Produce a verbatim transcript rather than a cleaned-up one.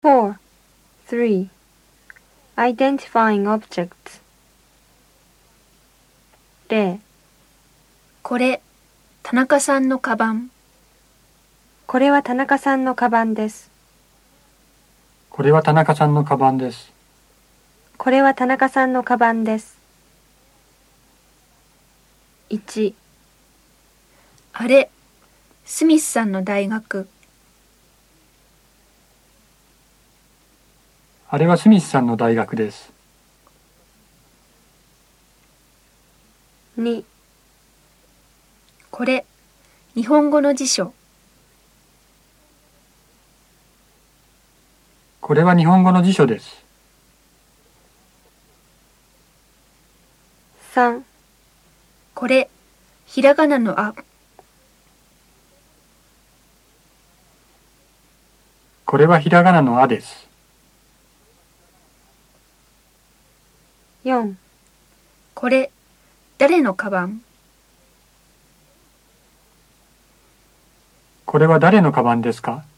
four. three. Identifying objects. 例、 これ、田中さんのカバン。 これは田中さんのカバンです。 これは田中さんのカバンです。 これは田中さんのカバンです。いち、 あれ、スミスさんの大学。 あれはスミスさんの大学です。 に、 これ、日本語の辞書。 これは日本語の辞書です。 さん、 これ、ひらがなのあ。 これはひらがなのあです。 よん、 これ、誰のカバン。 これは誰のカバンですか？